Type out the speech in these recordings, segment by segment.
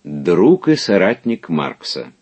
Друг и соратник Маркса.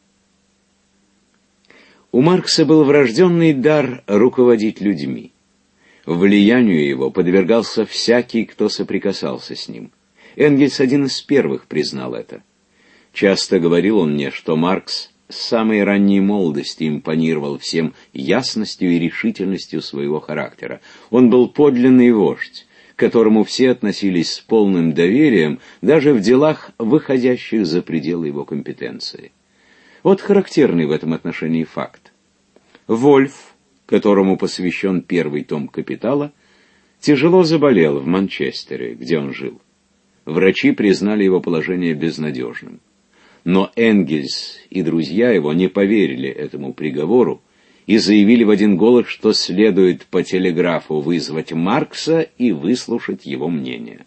У Маркса был врожденный дар руководить людьми. Влиянию его подвергался всякий, кто соприкасался с ним. Энгельс один из первых признал это. Часто говорил он мне, что Маркс с самой ранней молодости импонировал всем ясностью и решительностью своего характера. Он был подлинный вождь, к которому все относились с полным доверием, даже в делах, выходящих за пределы его компетенции. Вот характерный в этом отношении факт. Вольф, которому посвящен первый том «Капитала», тяжело заболел в Манчестере, где он жил. Врачи признали его положение безнадежным. Но Энгельс и друзья его не поверили этому приговору и заявили в один голос, что следует по телеграфу вызвать Маркса и выслушать его мнение.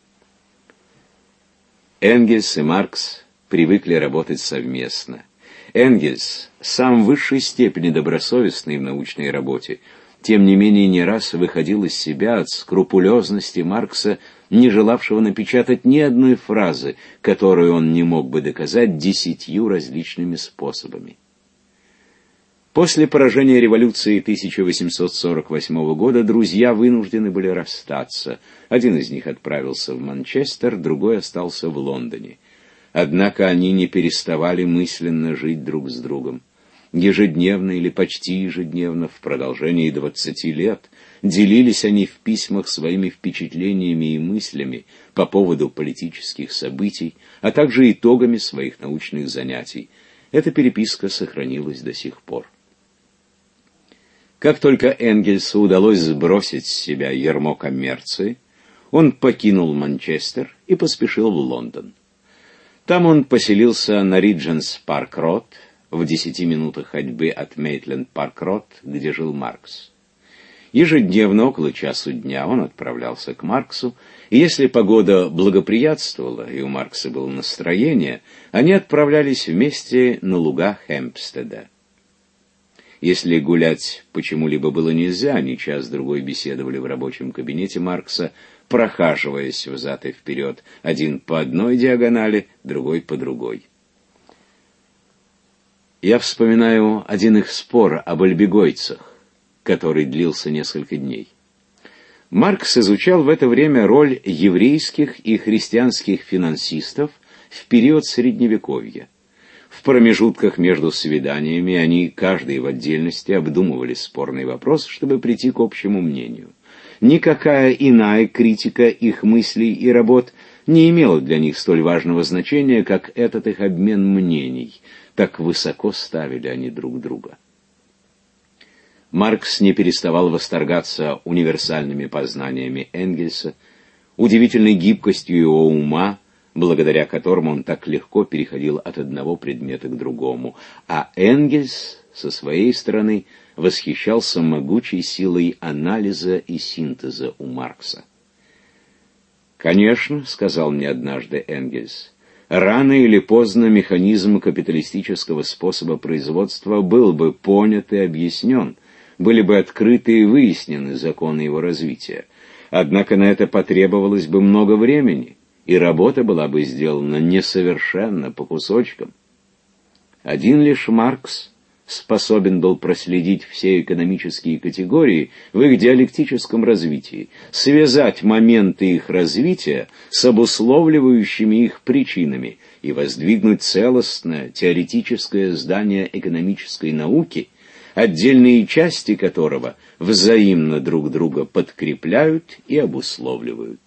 Энгельс и Маркс привыкли работать совместно. Энгельс, сам в высшей степени добросовестный в научной работе, тем не менее не раз выходил из себя от скрупулезности Маркса, не желавшего напечатать ни одной фразы, которую он не мог бы доказать 10 различными способами. После поражения революции 1848 года друзья вынуждены были расстаться. Один из них отправился в Манчестер, другой остался в Лондоне. Однако они не переставали мысленно жить друг с другом. Ежедневно или почти ежедневно в продолжении 20 лет делились они в письмах своими впечатлениями и мыслями по поводу политических событий, а также итогами своих научных занятий. Эта переписка сохранилась до сих пор. Как только Энгельсу удалось сбросить с себя ярмо коммерции, он покинул Манчестер и поспешил в Лондон. Там он поселился на Ридженс-Парк-Род, в 10 минутах ходьбы от Мейтленд-Парк-Род, где жил Маркс. Ежедневно около часу дня он отправлялся к Марксу, и если погода благоприятствовала, и у Маркса было настроение, они отправлялись вместе на луга Хэмпстеда. Если гулять почему-либо было нельзя, они час-другой беседовали в рабочем кабинете Маркса, прохаживаясь взад и вперед, один по одной диагонали, другой по другой. Я вспоминаю один их спор об альбегойцах, который длился несколько дней. Маркс изучал в это время роль еврейских и христианских финансистов в период Средневековья. В промежутках между свиданиями они, каждый в отдельности, обдумывали спорный вопрос, чтобы прийти к общему мнению. Никакая иная критика их мыслей и работ не имела для них столь важного значения, как этот их обмен мнений. Так высоко ставили они друг друга. Маркс не переставал восторгаться универсальными познаниями Энгельса, удивительной гибкостью его ума, благодаря которому он так легко переходил от одного предмета к другому, а Энгельс, со своей стороны, восхищался могучей силой анализа и синтеза у Маркса. «Конечно, — сказал мне однажды Энгельс, — рано или поздно механизм капиталистического способа производства был бы понят и объяснен, были бы открыты и выяснены законы его развития. Однако на это потребовалось бы много времени, и работа была бы сделана несовершенно, по кусочкам. Один лишь Маркс способен был проследить все экономические категории в их диалектическом развитии, связать моменты их развития с обусловливающими их причинами и воздвигнуть целостное теоретическое здание экономической науки, отдельные части которого взаимно друг друга подкрепляют и обусловливают.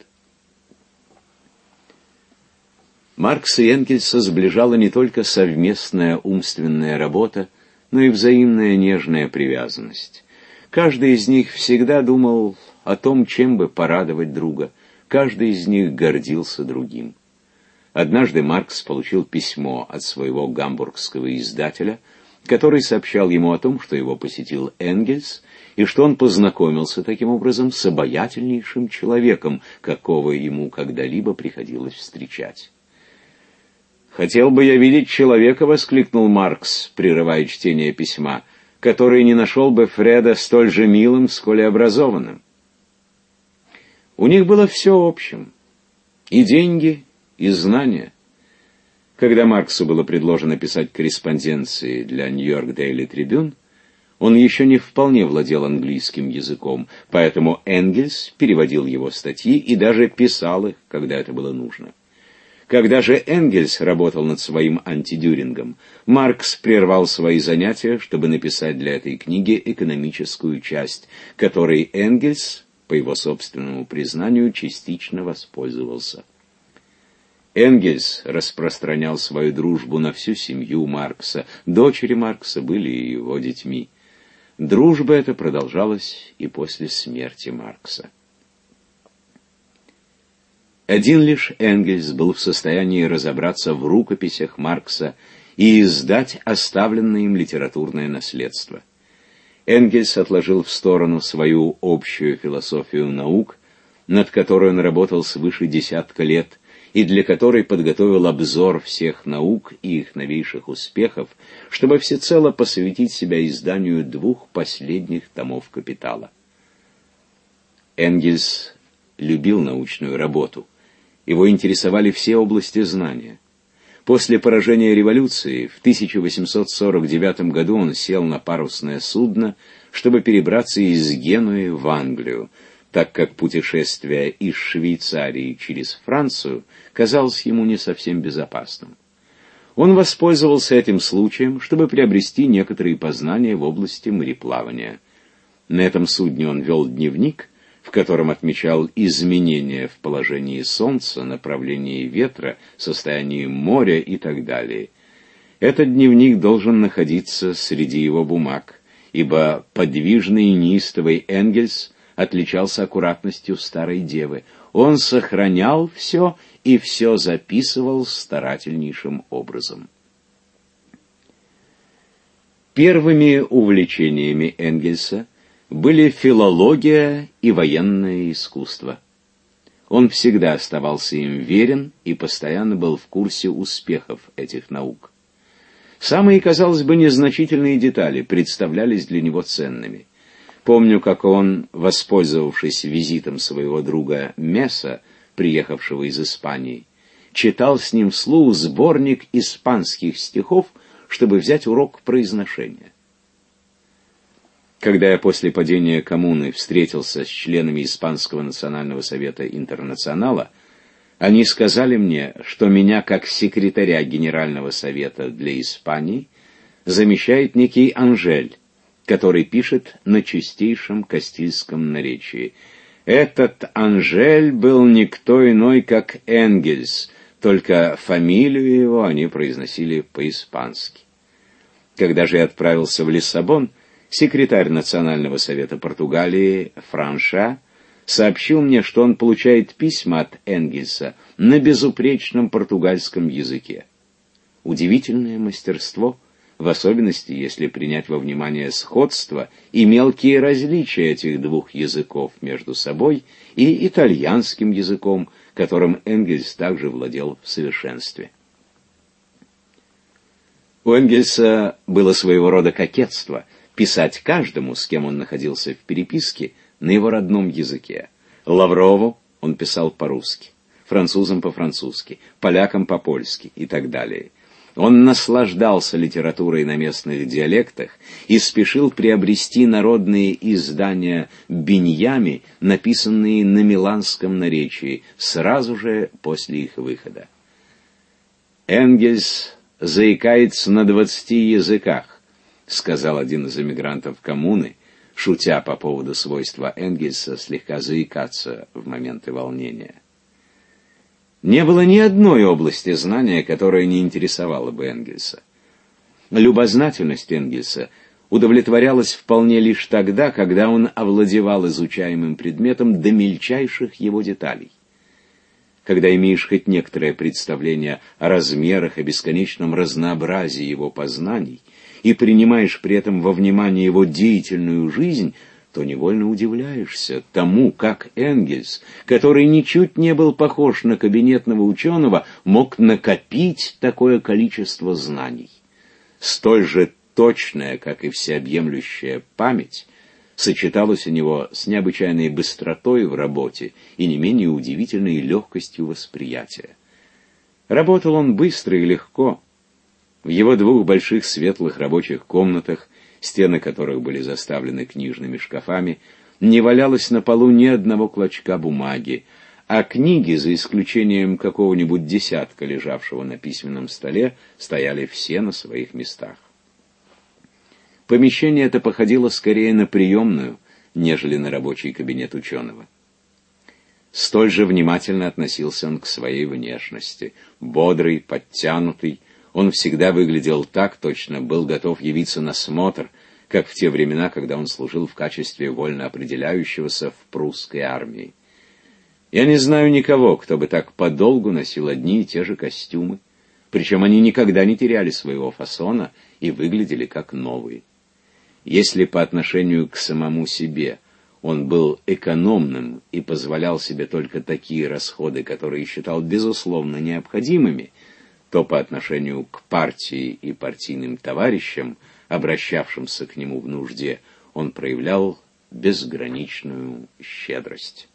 Маркса и Энгельса сближала не только совместная умственная работа, но и взаимная нежная привязанность. Каждый из них всегда думал о том, чем бы порадовать друга. Каждый из них гордился другим. Однажды Маркс получил письмо от своего гамбургского издателя, который сообщал ему о том, что его посетил Энгельс, и что он познакомился таким образом с обаятельнейшим человеком, какого ему когда-либо приходилось встречать. «Хотел бы я видеть человека, — воскликнул Маркс, прерывая чтение письма, — который не нашел бы Фреда столь же милым, сколь и образованным». У них было все общим — и деньги, и знания. Когда Марксу было предложено писать корреспонденции для Нью-Йорк Дейли Трибюн, он еще не вполне владел английским языком, поэтому Энгельс переводил его статьи и даже писал их, когда это было нужно. Когда же Энгельс работал над своим антидюрингом, Маркс прервал свои занятия, чтобы написать для этой книги экономическую часть, которой Энгельс, по его собственному признанию, частично воспользовался. Энгельс распространял свою дружбу на всю семью Маркса, дочери Маркса были и его детьми. Дружба эта продолжалась и после смерти Маркса. Один лишь Энгельс был в состоянии разобраться в рукописях Маркса и издать оставленное им литературное наследство. Энгельс отложил в сторону свою общую философию наук, над которой он работал свыше 10 лет, и для которой подготовил обзор всех наук и их новейших успехов, чтобы всецело посвятить себя изданию 2 последних томов «Капитала». Энгельс любил научную работу. Его интересовали все области знания. После поражения революции в 1849 году он сел на парусное судно, чтобы перебраться из Генуи в Англию, так как путешествие из Швейцарии через Францию казалось ему не совсем безопасным. Он воспользовался этим случаем, чтобы приобрести некоторые познания в области мореплавания. На этом судне он вел дневник, в котором отмечал изменения в положении солнца, направлении ветра, состоянии моря и так далее. Этот дневник должен находиться среди его бумаг, ибо подвижный и неистовый Энгельс отличался аккуратностью старой девы. Он сохранял все и все записывал старательнейшим образом. Первыми увлечениями Энгельса были филология и военное искусство. Он всегда оставался им верен и постоянно был в курсе успехов этих наук. Самые, казалось бы, незначительные детали представлялись для него ценными. Помню, как он, воспользовавшись визитом своего друга Месса, приехавшего из Испании, читал с ним вслух сборник испанских стихов, чтобы взять урок произношения. Когда я после падения коммуны встретился с членами Испанского национального совета Интернационала, они сказали мне, что меня, как секретаря Генерального совета для Испании, замещает некий Анжель, который пишет на чистейшем кастильском наречии. Этот Анжель был никто иной, как Энгельс, только фамилию его они произносили по-испански. Когда же я отправился в Лиссабон, секретарь Национального совета Португалии Франша сообщил мне, что он получает письма от Энгельса на безупречном португальском языке. Удивительное мастерство, в особенности, если принять во внимание сходство и мелкие различия этих 2 языков между собой и итальянским языком, которым Энгельс также владел в совершенстве. У Энгельса было своего рода кокетство писать каждому, с кем он находился в переписке, на его родном языке. Лаврову он писал по-русски, французам по-французски, полякам по-польски и так далее. Он наслаждался литературой на местных диалектах и спешил приобрести народные издания Биньями, написанные на миланском наречии, сразу же после их выхода. «Энгельс заикается на 20 языках», — сказал один из эмигрантов коммуны, шутя по поводу свойства Энгельса слегка заикаться в моменты волнения. Не было ни одной области знания, которая не интересовала бы Энгельса. Любознательность Энгельса удовлетворялась вполне лишь тогда, когда он овладевал изучаемым предметом до мельчайших его деталей. Когда имеешь хоть некоторое представление о размерах и бесконечном разнообразии его познаний и принимаешь при этом во внимание его деятельную жизнь, то невольно удивляешься тому, как Энгельс, который ничуть не был похож на кабинетного ученого, мог накопить такое количество знаний. Столь же точная, как и всеобъемлющая память, сочеталась у него с необычайной быстротой в работе и не менее удивительной легкостью восприятия. Работал он быстро и легко. В его 2 больших светлых рабочих комнатах, стены которых были заставлены книжными шкафами, не валялось на полу ни одного клочка бумаги, а книги, за исключением какого-нибудь десятка, лежавшего на письменном столе, стояли все на своих местах. Помещение это походило скорее на приемную, нежели на рабочий кабинет ученого. Столь же внимательно относился он к своей внешности. Бодрый, подтянутый, он всегда выглядел так, точно был готов явиться на смотр, как в те времена, когда он служил в качестве вольно определяющегося в прусской армии. Я не знаю никого, кто бы так подолгу носил одни и те же костюмы, причем они никогда не теряли своего фасона и выглядели как новые. Если по отношению к самому себе он был экономным и позволял себе только такие расходы, которые считал безусловно необходимыми, то по отношению к партии и партийным товарищам, обращавшимся к нему в нужде, он проявлял безграничную щедрость.